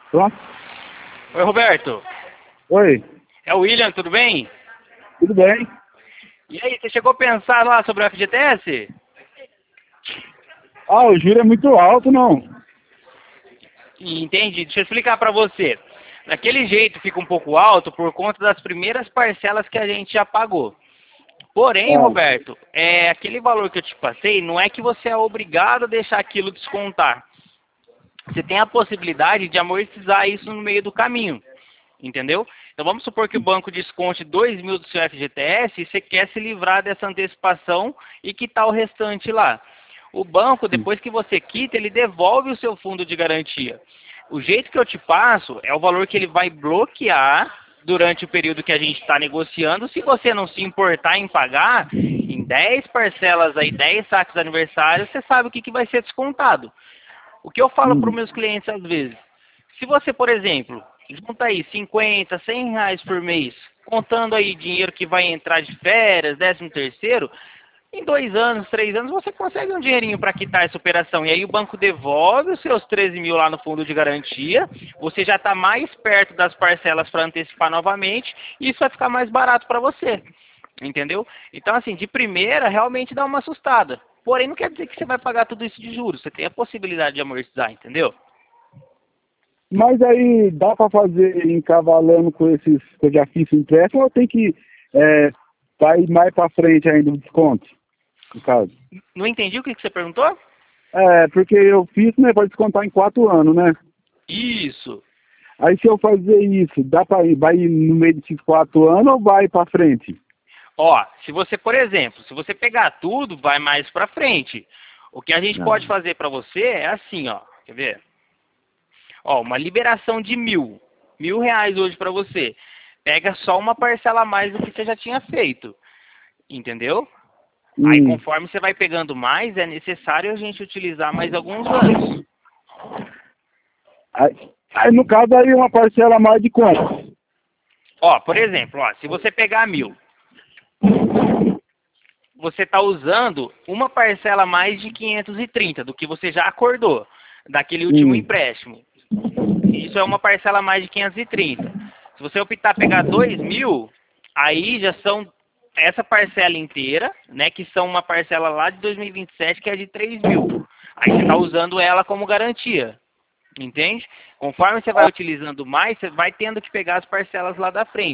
Pronto? Oi, Roberto. Oi, É o William, tudo bem? tudo bem? E aí, você chegou a pensar lá sobre o FGTS? Ah, o juro é muito alto, não. Entendi. Deixa eu explicar para você. Daquele jeito fica um pouco alto por conta das primeiras parcelas que a gente já pagou. Porém, Ah, Roberto, aquele valor que eu te passei, não é que você é obrigado a deixar aquilo descontar. Você tem a possibilidade de amortizar isso no meio do caminho, entendeu? Então vamos supor que o banco desconte 2.000 do seu FGTS e você quer se livrar dessa antecipação e quitar o restante lá. O banco, depois que você quita, ele devolve o seu fundo de garantia. O jeito que eu te passo é o valor que ele vai bloquear durante o período que a gente está negociando. Se você não se importar em pagar, em 10 parcelas aí, 10 saques de aniversário, você sabe o que vai ser descontado. O que eu falo para os uhum. meus clientes às vezes, se você, por exemplo, junta aí 50, 100 reais por mês, contando aí dinheiro que vai entrar de férias, 13º, em 2 anos, 3 anos, você consegue um dinheirinho para quitar essa operação. E aí o banco devolve os seus 13.000 lá no fundo de garantia, você já está mais perto das parcelas para antecipar novamente, e isso vai ficar mais barato para você. Entendeu? Então, assim, de primeira, realmente dá uma assustada. Porém, não quer dizer que você vai pagar tudo isso de juros. Você tem a possibilidade de amortizar, entendeu? Mas aí dá para fazer encavalando com esses que eu já fiz empréstimo ou tem que vai mais para frente ainda o desconto, no caso? Não entendi o que você perguntou? É, porque eu fiz, né, para descontar em 4 anos, né? Isso. Aí se eu fazer isso, dá para ir, vai ir no meio desses 4 anos ou vai para frente? Ó, se você, por exemplo, se você pegar tudo, vai mais pra frente. O que a gente pode Não. fazer pra você é assim, ó. Quer ver? Ó, uma liberação de 1.000. R$ 1.000 hoje pra você. Pega só uma parcela a mais do que você já tinha feito. Entendeu? Aí Hum. conforme você vai pegando mais, é necessário a gente utilizar mais alguns anos. Aí, no caso aí uma parcela a mais de quanto? Ó, por exemplo, ó, se você pegar 1.000, você está usando uma parcela a mais de 530 do que você já acordou daquele último Hum. empréstimo. Isso é uma parcela a mais de 530. Se você optar pegar 2.000, aí já são essa parcela inteira, né, que são uma parcela lá de 2027 que é de 3.000. Aí você está usando ela como garantia, entende? Conforme você vai utilizando mais, você vai tendo que pegar as parcelas lá da frente.